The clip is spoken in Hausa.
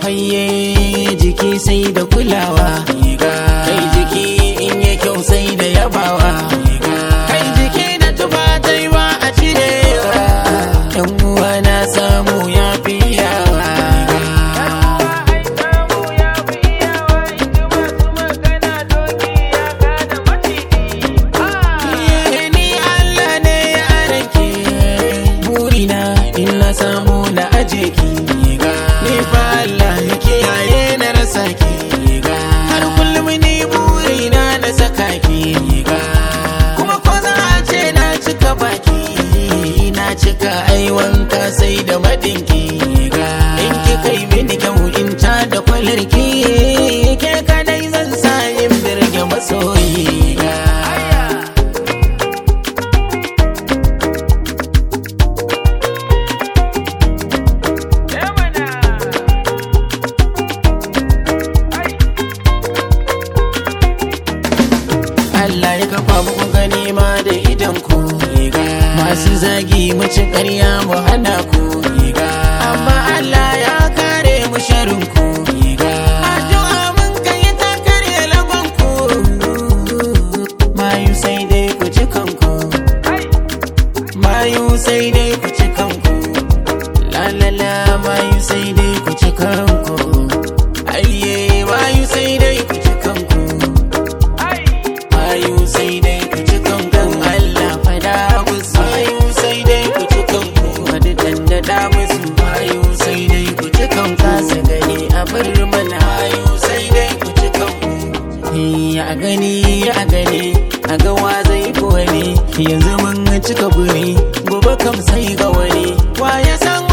hayye jiki sai da kulawa, kai jiki in ya kyau sai da yabawa, kai jiki da tufa tai ba a cirewa, yan uwa na samu ya fi yawa. Na samu na aje ki ni fa Allah ya kiyaye na rasa ki har kullum ni burina na saka ki kuma ko za a ce na cika baki na cika ai wanka sai da madinki in ki kai mini kyau in ta da kwalarki ke kadai zan sa in birge masoyi. Allah ya kafa muku gani ma da idan ku masu zagi mu ci ƙarya mu hana ku amma Allah ya kare mu sharin ku addu'a mun kai ta kare lagon ku mayu sai dai ku ci kanku mayu sai dai ku ci kanku la la la mayu sai dai ku ci kanku ayye mayu sai dai ku ci kanku mayu sai dai ku ci kanku Allah fada musu mayu sai dai ku ci kanku wani dandada musu mayu sai dai ku ci kanku kasa gani a bar mana mayu sai dai ku ci kanku ya gani a ga wa zai fi wani yanzu mun cika buri gobe kam sai ga wani wa ya san